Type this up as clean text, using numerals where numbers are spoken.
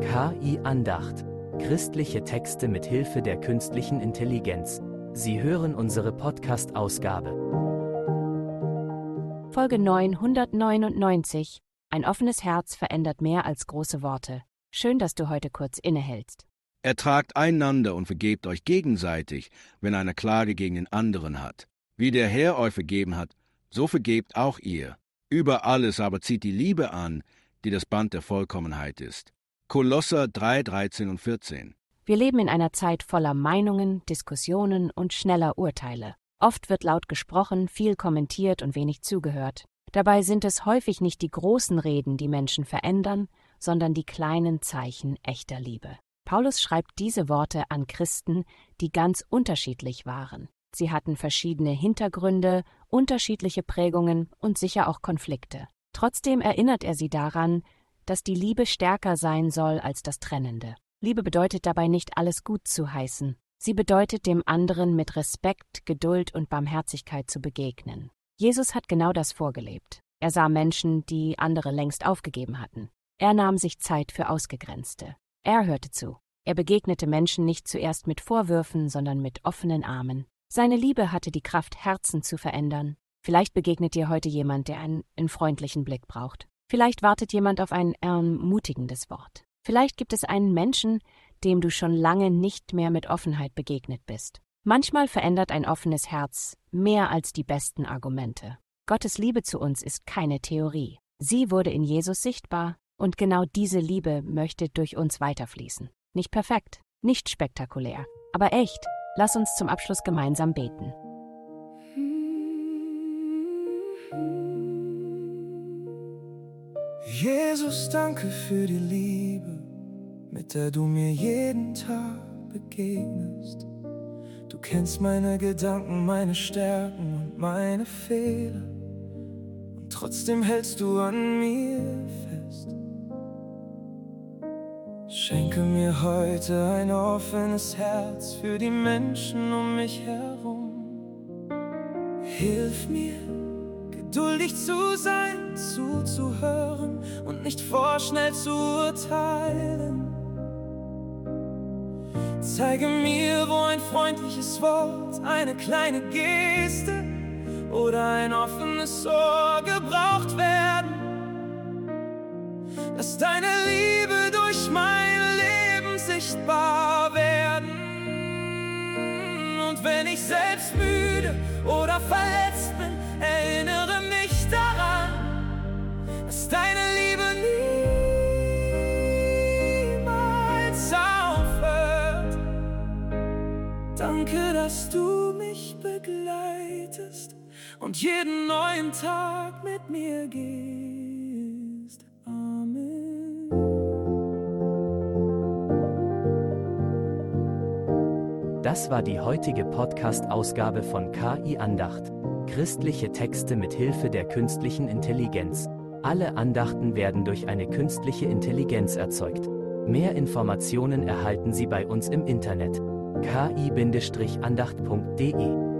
KI Andacht. Christliche Texte mit Hilfe der künstlichen Intelligenz. Sie hören unsere Podcast-Ausgabe. Folge 999. Ein offenes Herz verändert mehr als große Worte. Schön, dass du heute kurz innehältst. Ertragt einander und vergebt euch gegenseitig, wenn einer Klage gegen den anderen hat. Wie der Herr euch vergeben hat, so vergebt auch ihr. Über alles aber zieht die Liebe an, die das Band der Vollkommenheit ist. Kolosser 3, 13 und 14. Wir leben in einer Zeit voller Meinungen, Diskussionen und schneller Urteile. Oft wird laut gesprochen, viel kommentiert und wenig zugehört. Dabei sind es häufig nicht die großen Reden, die Menschen verändern, sondern die kleinen Zeichen echter Liebe. Paulus schreibt diese Worte an Christen, die ganz unterschiedlich waren. Sie hatten verschiedene Hintergründe, unterschiedliche Prägungen und sicher auch Konflikte. Trotzdem erinnert er sie daran, dass die Liebe stärker sein soll als das Trennende. Liebe bedeutet dabei nicht, alles gut zu heißen. Sie bedeutet, dem anderen mit Respekt, Geduld und Barmherzigkeit zu begegnen. Jesus hat genau das vorgelebt. Er sah Menschen, die andere längst aufgegeben hatten. Er nahm sich Zeit für Ausgegrenzte. Er hörte zu. Er begegnete Menschen nicht zuerst mit Vorwürfen, sondern mit offenen Armen. Seine Liebe hatte die Kraft, Herzen zu verändern. Vielleicht begegnet dir heute jemand, der einen freundlichen Blick braucht. Vielleicht wartet jemand auf ein ermutigendes Wort. Vielleicht gibt es einen Menschen, dem du schon lange nicht mehr mit Offenheit begegnet bist. Manchmal verändert ein offenes Herz mehr als die besten Argumente. Gottes Liebe zu uns ist keine Theorie. Sie wurde in Jesus sichtbar und genau diese Liebe möchte durch uns weiterfließen. Nicht perfekt, nicht spektakulär, aber echt. Lass uns zum Abschluss gemeinsam beten. Jesus, danke für die Liebe, mit der du mir jeden Tag begegnest. Du kennst meine Gedanken, meine Stärken und meine Fehler, und trotzdem hältst du an mir fest. Schenke mir heute ein offenes Herz für die Menschen um mich herum. Hilf mir, geduldig zu sein, zuzuhören und nicht vorschnell zu urteilen. Zeige mir, wo ein freundliches Wort, eine kleine Geste oder ein offenes Ohr gebraucht werden. Lass deine Liebe durch mein Leben sichtbar werden. Und wenn ich selbst müde oder verletzt bin, erinnere mich daran, dass deine Liebe niemals aufhört. Danke, dass du mich begleitest und jeden neuen Tag mit mir gehst. Amen. Das war die heutige Podcast-Ausgabe von KI Andacht. Christliche Texte mit Hilfe der künstlichen Intelligenz. Alle Andachten werden durch eine künstliche Intelligenz erzeugt. Mehr Informationen erhalten Sie bei uns im Internet: ki-andacht.de